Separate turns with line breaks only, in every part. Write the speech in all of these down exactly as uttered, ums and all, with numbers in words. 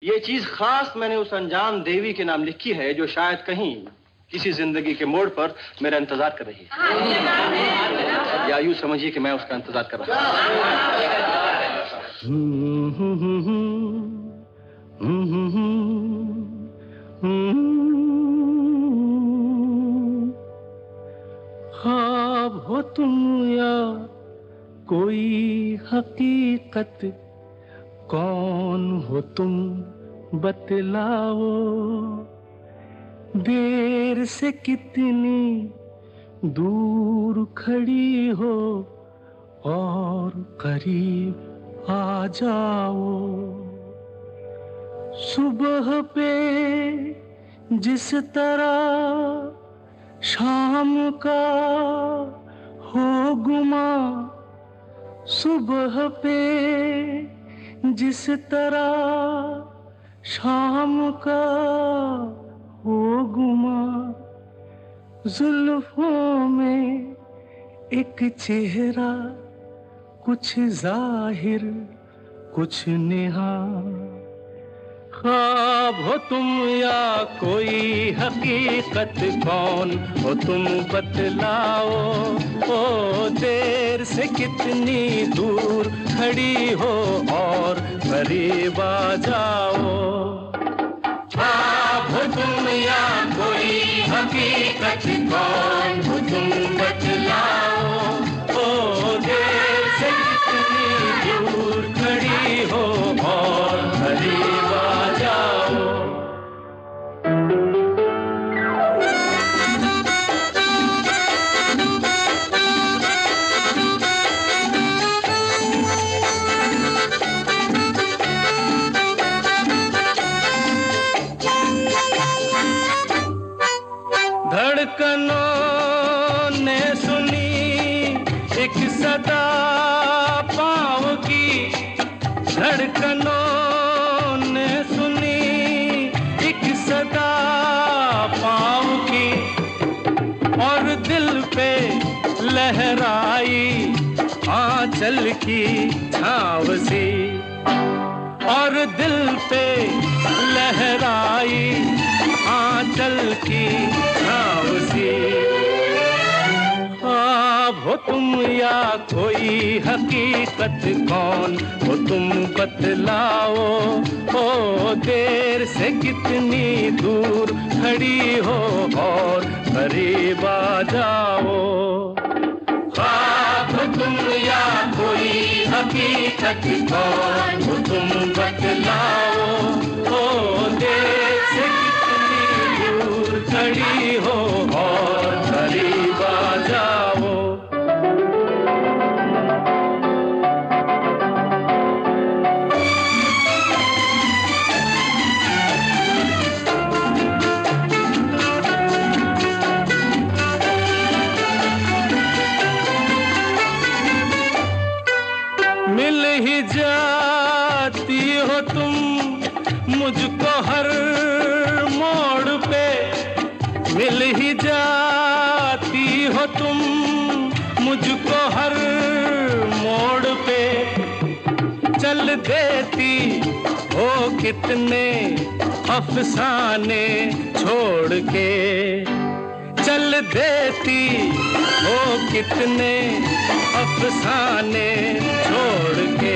ये चीज खास मैंने उस अनजान देवी के नाम लिखी है जो शायद कहीं किसी जिंदगी के मोड़ पर मेरा इंतजार कर रही है, या यूं समझिए कि मैं उसका इंतजार कर रहा हूं। ख्वाब हो तुम या कोई हकीकत, कौन हो तुम बतलाओ। देर से कितनी दूर खड़ी हो और करीब आ जाओ। सुबह पे जिस तरह शाम का हो गुमा, सुबह पे जिस तरह शाम का हो गुमा, जुल्फों में एक चेहरा, कुछ जाहिर कुछ नेहा। ख्वाब हो तुम या कोई हकीकत, कौन हो तुम बतलाओ। ओ देर से कितनी दूर खड़ी हो और करीब आ जाओ। ख्वाब हो तुम या कोई हकीकत, कौन हो तुम बतलाओ। ओ देर से कितनी दूर खड़ी हो और करीब आ जाओ। धड़कनों ने सुनी एक सदा पाँव की, धड़कनों ने सुनी एक सदा पाँव की, और दिल पे लहराई आंचल की छाँव सी, और दिल पे लहराई आंचल की छाँव सी। ख्वाब हो तुम या कोई हकीकत, कौन हो तुम बतलाओ। ओ देर से कितनी दूर खड़ी हो और करीब आ जाओ। ख्वाब हो तुम या कोई हकीकत, कौन हो तुम बतलाओ। ओ देर से खड़ी हो और करीब आ जाओ। मिल ही जाती हो तुम मुझको हर मोड़ पे, मिल ही जाती हो तुम मुझको हर मोड़ पे। चल देती हो कितने अफसाने छोड़ के, चल देती हो कितने अफसाने छोड़ के।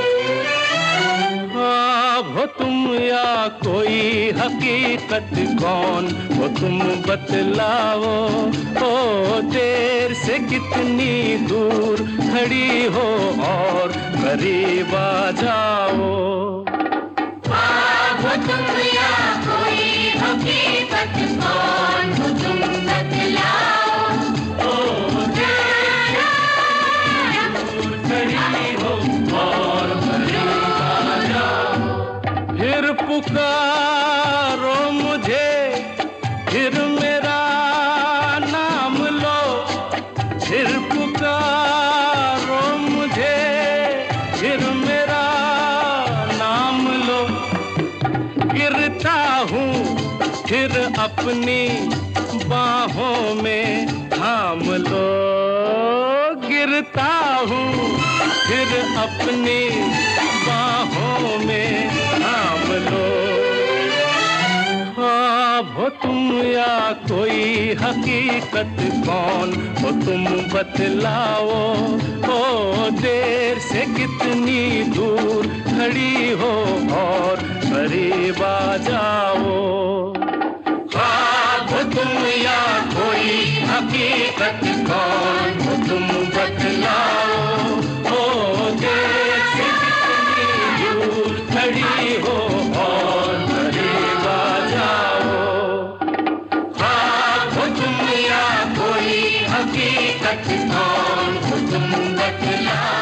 ख्वाब हो तुम या कोई हकीकत, कौन हो तुम बतलाओ। ओ देर से कितनी दूर खड़ी हो और करीब आ जाओ।
ख्वाब हो तुम या कोई हकीकत, कौन हो तुम बतलाओ।
ओ देर से दूर खड़ी हो और करीब आ जाओ। फिर पुकारो मुझे, फिर मेरा नाम लो, फिर पुकारो मुझे, फिर मेरा नाम लो। गिरता हूँ फिर अपनी बाहों में थाम लो, गिरता हूँ फिर अपनी बाहों में थाम लो। तुम या कोई हकीकत कौन हो तुम बतलाओ। ओ देर से कितनी दूर खड़ी हो और करीब आ जाओ। ख्वाब हो तुम या कोई हकीकत कौन हो तुम बतलाओ। ओ देर से कितनी दूर खड़ी हो और करीब आ जाओ। ख्वाब हो तुम या कोई हकीकत कौन हो तुम बतलाओ।